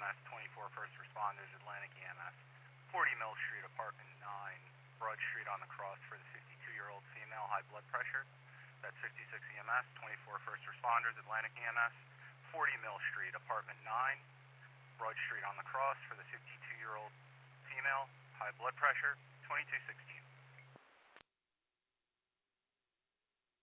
EMS, 24 first responders, Atlantic EMS, 40 Mill Street, apartment 9, Broad Street on the cross for the 52-year-old female, high blood pressure. That's 56 EMS, 24 first responders, Atlantic EMS, 40 Mill Street, apartment 9, Broad Street on the cross for the 52-year-old female, high blood pressure, 2216.